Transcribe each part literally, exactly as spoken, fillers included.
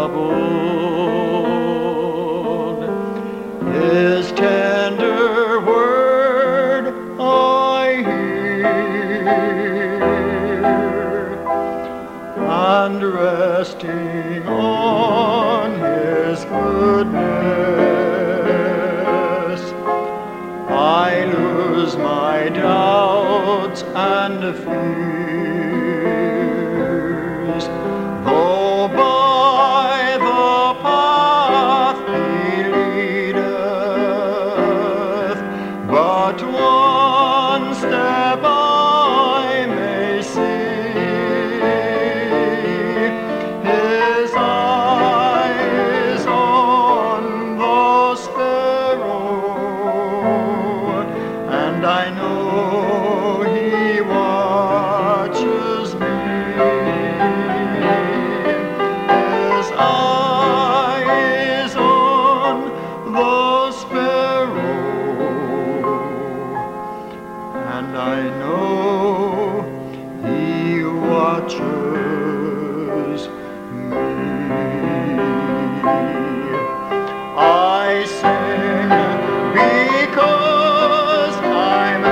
troubled. His tender word I hear, and resting on His goodness, I lose my doubts and fears. Though by the path He leadeth, but one step I may see, His eye is on the sparrow, and I know He watches me. His eye is on the sparrow, and I know He watches me. I sing because I'm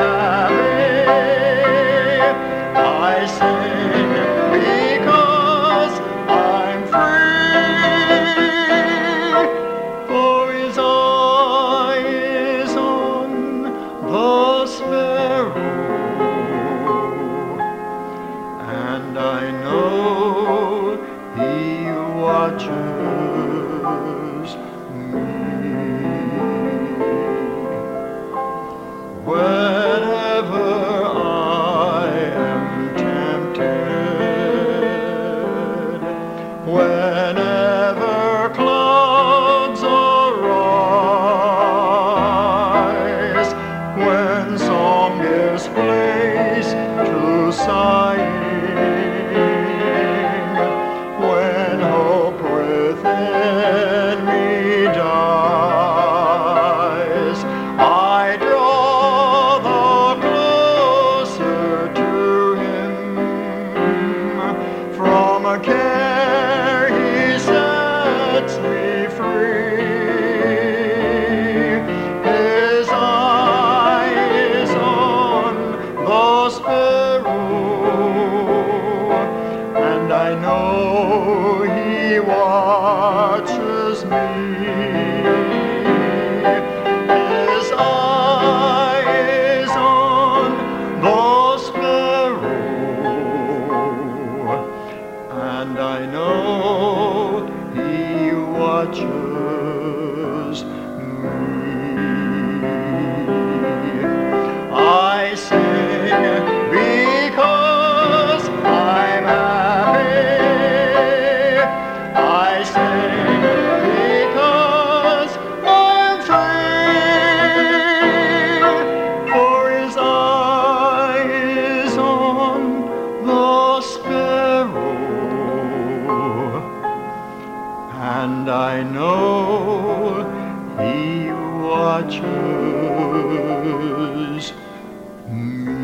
happy. I sing because I'm free. For His eye is on the sparrow, and I know He watches me. Whenever I am tempted, whenever clouds arise, when song gives place to sighing, when hope within me dies, I draw the closer to Him. From a care He sets me free. His eye is on the sparrow, and I know He watches me. His eye is on the sparrow, and I know He watches me. I sing because I'm happy. I sing because I'm free. For His eye is on the sparrow, and I know He watches me.